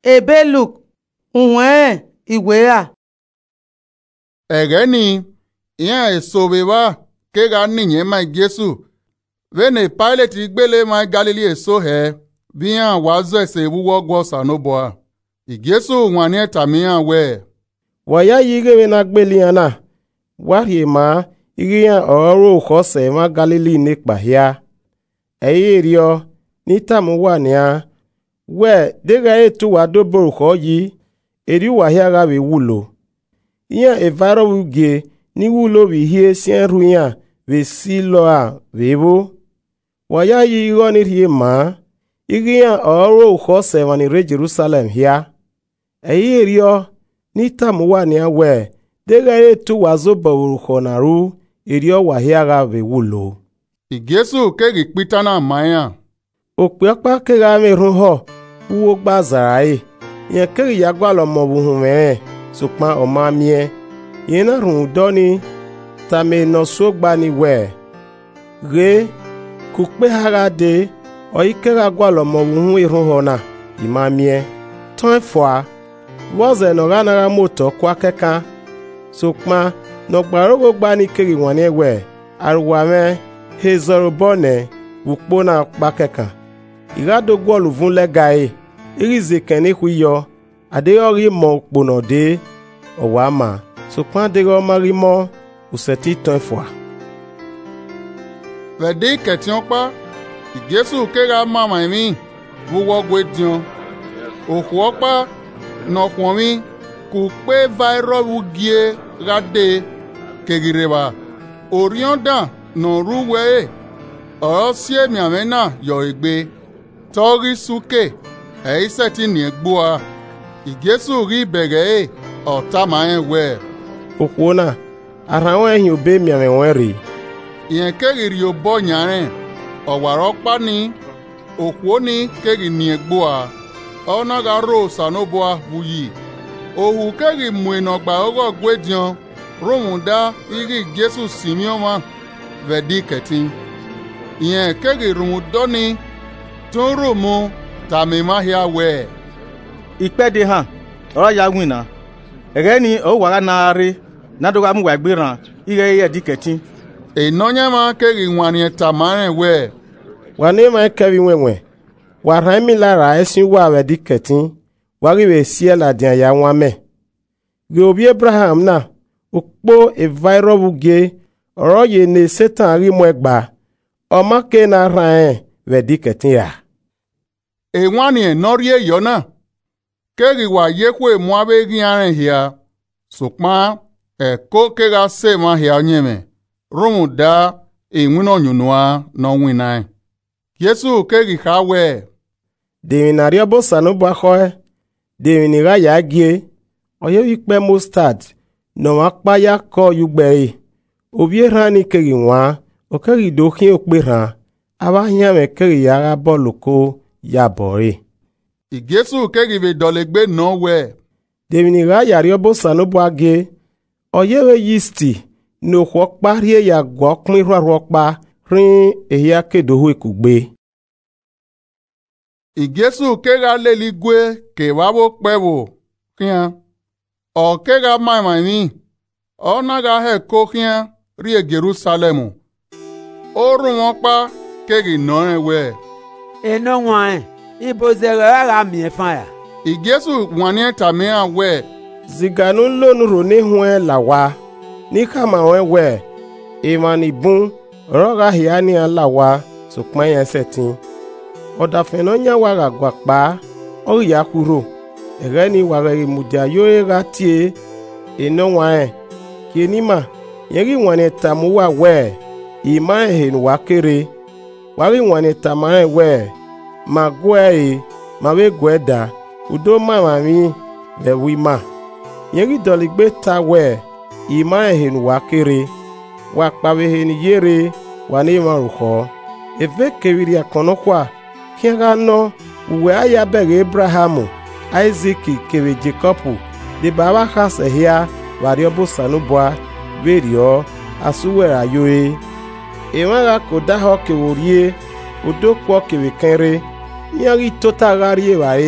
ebe Luk unwe iwea egeni iya esobe wa kega ninye mai Jesu vene Pilate gbele mai Galili eso he biya wazo ese wuwo gwo sanoboa Jesu nwanie tamia we waya yige na gbeli ana wari ma iriya oro khose ma Galili nikpa hia eyirio nitamu wania we dega etu wadobo kho yi eri wahia ga we wulo iya evaro uge ni wulo wi hie sien ruya we silo a webo waya yigo ni rie ma iriya oro khose wani re Jerusalem hia eyirio nitamu wania we dega etu wazobo kho naru erio wahia ga we wulo Jesu kegi pitana maya okpepa kega merun ho uwo gba zarai yen kegi yagwalo mo buhun me supa o ma mie yen na run doni tame no so gba ni we re kupe harade o ikega gwalo mo buhun irun ho na ima mie ton fois woze no ganara moto kwa keka supa no gbarogo gba ni kegi wane we arwa me hezorobone wukpona kpakeka igado gwolu vun legae irize kene huyo adeyori mo kpono de owama so pan de go marimo useti ton fois vedi ketion pa Jesu kega mama mi wuwo gwedion okwo pa no kwon ku pe vairo wugie gade kegireba orionda no ruwe o sie mi amena yo egbe tori suke eiseti ni egboa Jesu ri bege o tama enwe okwona arawon ehin obe mi awenwere yen kegiri obo nyare o waro pa ni okwo ni kegi ni egboa ona ga ro sanoboa buyi ohu kegi mueno gba ogo gwedion romunda iri Jesu simioma vedi ketin yen kegi rumudoni ton romo tamema hia we ipede han ora ya wina egeni o wara naare nadoga mu wa gberan ire ye diketin enonyama kegi nwanie tamare we wane ma kevi wenwe wara mi lara esin wa we diketin wari we siela dian ya nwame ge obi Abraham na okpo evairo wuge oro ye ne Satan ri mo egba o ma ke na ran we diketin ya enwanie norie yona kegi wa yekwe moabe giaren hia sokma ko kega se ma hia nyeme romuda enwino nyunua no winai Jesu kegi hawe de minario bo sanobo akho de minira ya gie oye wipe mustard no akpa ya ko yugbere obi rani kegi wa o kegi dokin operan aba nyame kegi ya boloko ya bore Jesu kegi be dolegbe no we de minira ya rio bo sanobo age oye we yisti no kwo parie ya gwo pin roro pa rin ehia kedohu ekugbe Jesu kega leligwe ke wabo pewo kian o kega mai mi ona ga he ko kian ri Jerusalem o run won pa kegi no we eno wan ibo zere ara mi fan ya Jesu wanie tamia we ziganu lonu roni huen lawa ni kama we imani bun roga hiani lawa sukman yen setin oda fenonya wara gwapa o ya kuro egeni wara imudia yo era tie eno wan kinima yeri wane tamuwa we ima hin wakere wari wane tamare we magwe mawe gweda udo mama mi ve wima yeri doligbe ta we ima hin wakere wa pawe hin yere wane maruko eve kewiri akonokwa kiaga no uwe aya bege Abrahamu Isaac kewe Jacob de baba khase hia wariobo sanubwa verio asuwera yoe ewaga kodaho keworie odokwo kewe kenre nyari tota garie wae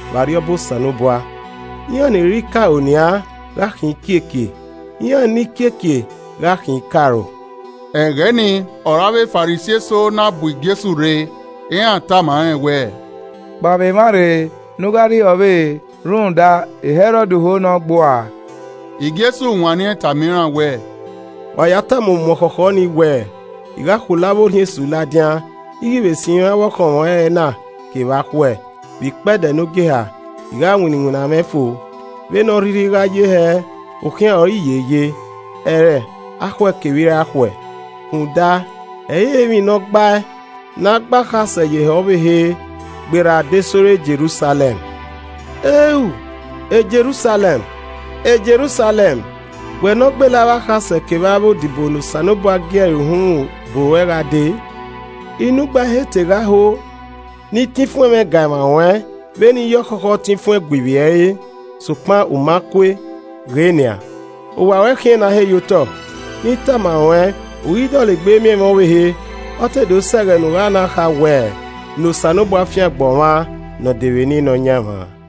variobo sanubwa. Yan ni rika onia rakin kieke. Yan ni kieke rakin karo. Ẹ̀gẹ́ ni ọ̀ráwé Farisí so na bu Jésù re, ìyàn ta màá wẹ̀. Bàbá mare nugari ọ̀bẹ rúndà Herod ho náà gbọ́à. Jésù wọn ní ẹ̀ta mìíràn wẹ̀. Wàyátà mo mọ̀ kọ̀kọ́ ni wẹ̀. Ìgá kò lábò ní èsù ládìá. Ìgbè sí wọn wọ́kàn wọn ẹ̀ náà kì wá kú ẹ̀. Bí pẹ́ẹ́dẹ̀ ló gé ha. Ìgá wìnìwìnà mẹ́fò. Bẹ́ẹ̀ni rírí ráyé ẹ̀ òkè ọ̀rí yeye. Ẹ̀rẹ̀ akọ̀ kèwìrì akọ̀ ẹ̀. Kùdà ẹ̀yẹ́ mi náà gbá ẹ̀. N'agbá ka sẹ̀yẹ̀ ọ̀bẹ he gbéra dé sórí Jerusalem. Ewu! Jerusalem! Jerusalem! Wẹ̀nà gbéra wá ka sẹ̀kẹ̀ bá bó dìbò nù sànúbọ̀ agẹ́rù hùn bò wẹ́ra dé. Inú gba he tẹ̀ra ho. Ní tí fún ẹ̀mẹ́ gàmà wọ́n bẹ́ẹ̀ ni yọ kọ́kọ́ tí fún ẹgbìbì ẹ̀ yé. Sùpá òmákwe rẹ́nìà. Òwà wẹ́kẹ́ náà he yótọ̀. Ní tàmà wọ́n òyìnbó lè gbé mímọ́ wéhe. Ọtẹ̀dọ̀ sẹ̀rẹ̀ nù ránà ha wẹ̀. Nù sànúbọ̀ afẹ́ gbọ̀n wá nà dèrè ní nà nyàmà.